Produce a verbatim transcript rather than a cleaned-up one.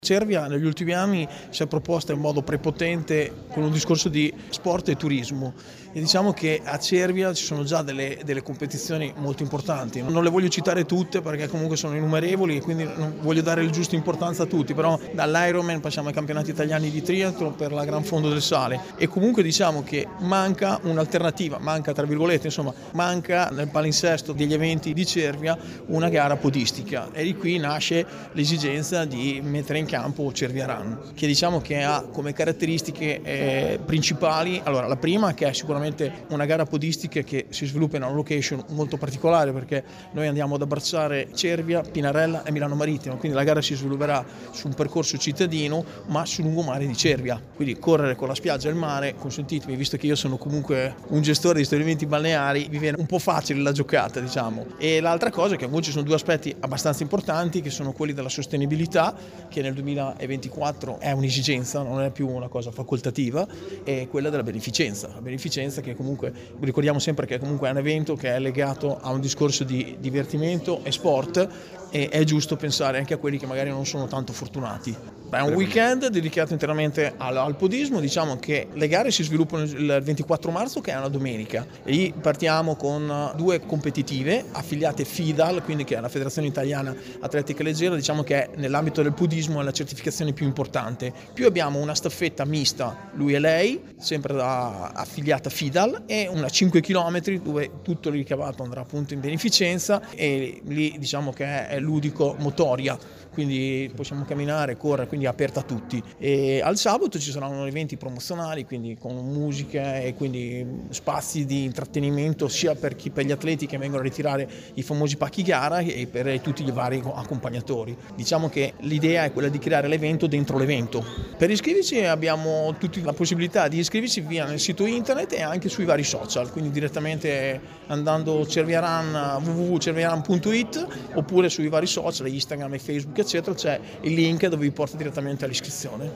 Cervia negli ultimi anni si è proposta in modo prepotente con un discorso di sport e turismo e diciamo che a Cervia ci sono già delle, delle competizioni molto importanti. Non le voglio citare tutte perché comunque sono innumerevoli e quindi non voglio dare il giusto importanza a tutti, però dall'Ironman passiamo ai campionati italiani di triathlon per la Gran Fondo del Sale e comunque diciamo che manca un'alternativa, manca tra virgolette, insomma, manca nel palinsesto degli eventi di Cervia una gara podistica e di qui nasce l'esigenza di mettere in campo Cervia Run, che diciamo che ha come caratteristiche eh, principali, allora la prima che è sicuramente una gara podistica che si sviluppa in una location molto particolare perché noi andiamo ad abbracciare Cervia, Pinarella e Milano Marittimo, quindi la gara si svilupperà su un percorso cittadino ma sul lungomare di Cervia, quindi correre con la spiaggia e il mare, consentitemi, visto che io sono comunque un gestore di stabilimenti balneari, mi viene un po' facile la giocata diciamo. E l'altra cosa è che ci sono due aspetti abbastanza importanti che sono quelli della sostenibilità, che nel duemilaventiquattro è un'esigenza, non è più una cosa facoltativa, e quella della beneficenza. La beneficenza che comunque, ricordiamo sempre che comunque è un evento che è legato a un discorso di divertimento e sport e è giusto pensare anche a quelli che magari non sono tanto fortunati. È un weekend dedicato interamente al, al podismo, diciamo che le gare si sviluppano il ventiquattro marzo che è una domenica e lì partiamo con due competitive affiliate FIDAL, quindi che è la Federazione Italiana Atletica Leggera, diciamo che è nell'ambito del podismo è la certificazione più importante. Più abbiamo una staffetta mista, lui e lei, sempre da affiliata FIDAL, e una cinque chilometri dove tutto il ricavato andrà appunto in beneficenza e lì diciamo che è ludico motoria, quindi possiamo camminare, correre, quindi è aperta a tutti. E al sabato ci saranno eventi promozionali, quindi con musica e quindi spazi di intrattenimento sia per chi, per gli atleti che vengono a ritirare i famosi pacchi gara e per tutti i vari accompagnatori. Diciamo che l'idea è quella di creare l'evento dentro l'evento. Per iscriverci abbiamo tutti la possibilità di iscriversi via nel sito internet e anche sui vari social, quindi direttamente andando cerviaran w w w punto cerviaran punto it oppure sui vari social, Instagram e Facebook eccetera, c'è il link dove vi porta direttamente all'iscrizione.